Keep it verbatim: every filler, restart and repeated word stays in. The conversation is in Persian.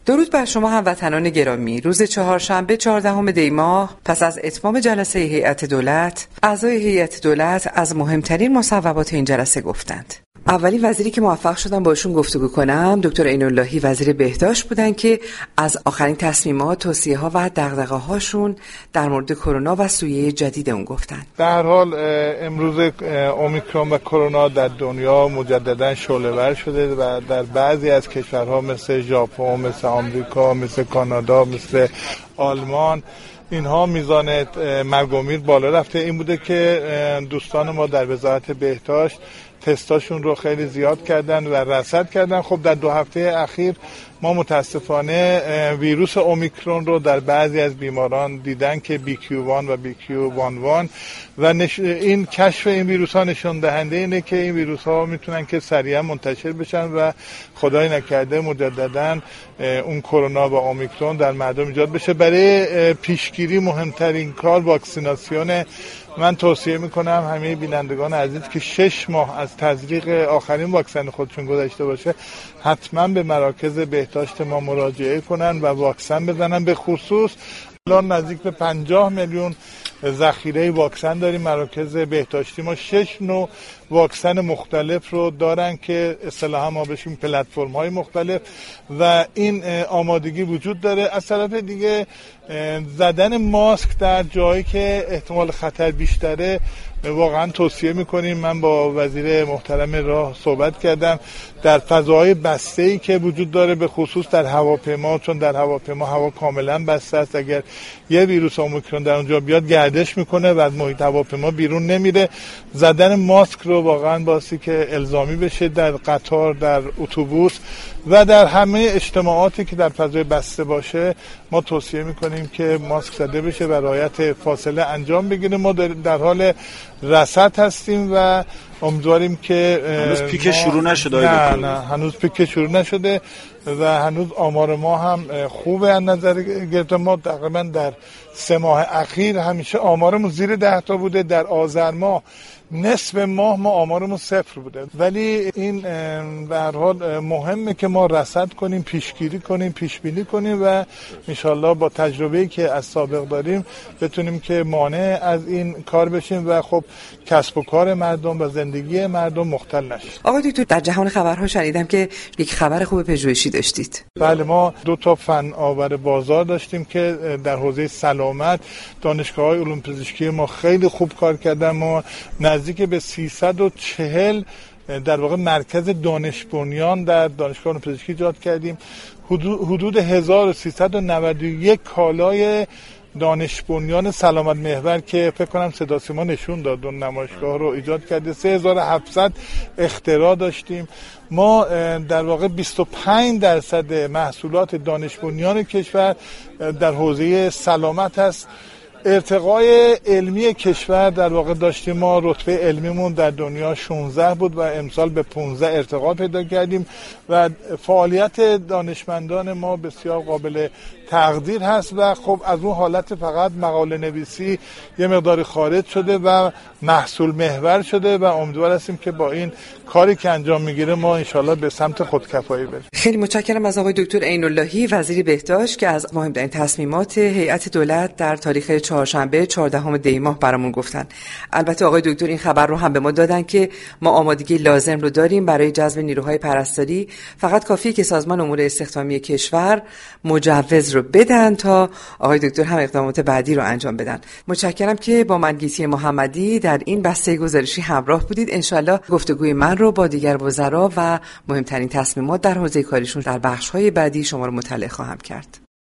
درود بر شما هموطنان گرامی. روز چهارشنبه چهاردهم دی ماه پس از اتمام جلسه هیئت دولت، اعضای هیئت دولت از مهمترین مصوبات این جلسه گفتند. اولین وزیری که موفق شدم باشون گفتگو کنم دکتر عین‌اللهی وزیر بهداشت بودن که از آخرین تصمیمات، توصیه‌ها و دغدغه‌هاشون در مورد کرونا و سویه جدید اون گفتند. در هر حال امروز اومیکرون و کرونا در دنیا مجددا شعله‌ور شده و در بعضی از کشورها مثل ژاپن، مثل آمریکا، مثل کانادا، مثل آلمان اینها میزان مرگ و میر بالا رفته. این بوده که دوستان ما در وزارت بهداشت تستاشون رو خیلی زیاد کردن و رصد کردن. خب در دو هفته اخیر ما متاسفانه ویروس اومیکرون رو در بعضی از بیماران دیدن که بی کیو یک و بی کیو یک و نش... این کشف این ویروس ها نشون دهنده اینه که این ویروس ها میتونن که سریعا منتشر بشن و خدای نکرده مجددا اون کرونا و اومیکرون در مردم ایجاد بشه. برای پیشگیری مهمترین کار واکسیناسیون. من توصیه میکنم همه بینندگان عزیز که شش ماه از تزریق آخرین واکسن خودشون گذشته باشه حتما به مراکز بهداشت ما مراجعه کنن و واکسن بزنن. به خصوص الان نزدیک به پنجاه میلیون ذخیره واکسن داریم. مراکز بهداشتی ما شش نوع واکسن مختلف رو دارن که اصطلاحا ما بهشون پلتفرم های مختلف و این آمادگی وجود داره. از طرف دیگه زدن ماسک در جایی که احتمال خطر بیشتره واقعا توصیه میکنیم. من با وزیر محترم راه صحبت کردم. در فضاهای بسته‌ای که وجود داره به خصوص در هواپیما، چون در هواپیما هوا کاملا بسته است، اگر یه ویروس اومیکرون در اونجا بیاد گردش میکنه و از محیط هواپیما بیرون نمیره. زدن ماسک رو واقعا باسی که الزامی بشه در قطار، در اتوبوس و در همه اجتماعاتی که در فضای بسته باشه ما توصیه میکنیم که ماسک زده بشه و رعایت فاصله انجام بگیره. ما در حال رصد هستیم و امیدواریم که هنوز پیک شروع نشده. نه نه هنوز پیک شروع نشده و هنوز آمار ما هم خوبه. از نظر گرفته ما تقریبا در سه ماه اخیر همیشه آمارمون زیر ده تا بوده. در آذر ماه نصف ماه ما آمارمون صفر بوده، ولی این به هر حال مهمه که ما رصد کنیم، پیشگیری کنیم، پیشبینی کنیم و انشالله با تجربه‌ای که از سابق داریم بتونیم که مانع از این کار بشیم و خب کسب و کار مردم و زندگی مردم مختل نشه. آقای دکتر، در جهان خبرها شنیدم که یک خبر خوب پژوهشی داشتید. بله، ما دو تا فن آور بازار داشتیم که در حوزه سلامت دانشگاه‌های علوم پزشکی ما خیلی خوب کار کردن. ما نزدیک به سیصد و چهل در واقع مرکز دانش بنیان در دانشگاه علوم پزشکی ایجاد کردیم. حدود هزار و سیصد و نود و یک کالای دانش بنیان سلامت محور که فکر کنم صدا سیما نشون داد اون نمایشگاه رو ایجاد کرده. سه هزار و هفتصد اختراع داشتیم. ما در واقع بیست و پنج درصد محصولات دانش بنیان کشور در حوزه سلامت هست. ارتقای علمی کشور در واقع داشتیم. ما رتبه علمیمون در دنیا شانزده بود و امسال به پانزده ارتقا پیدا کردیم و فعالیت دانشمندان ما بسیار قابل تقدیر هست و خب از اون حالت فقط مقاله نویسی یه مقداری خارج شده و محصول محور شده و امیدوار هستیم که با این کاری که انجام میگیره ما انشالله به سمت خودکفایی بریم. خیلی متشکرم از آقای دکتر عین‌اللهی وزیر بهداشت که از مهمترین تصمیمات هیئت دولت در تاریخ چهارشنبه چهاردهم دی ماه برامون گفتن. البته آقای دکتر این خبر رو هم به ما دادن که ما آمادگی لازم رو داریم برای جذب نیروهای پرستاری. فقط کافیه که سازمان امور استخدامی کشور مجوز رو بدن تا آقای دکتر هم اقدامات بعدی رو انجام بدن. متشکرم که با من گیتی محمدی در این بسته گزارشی همراه بودید. انشالله گفتگوی من رو با دیگر وزرا و مهمترین تصمیمات در حوزه کاریشون در بخش‌های بعدی شما رو مطلع خواهم کرد.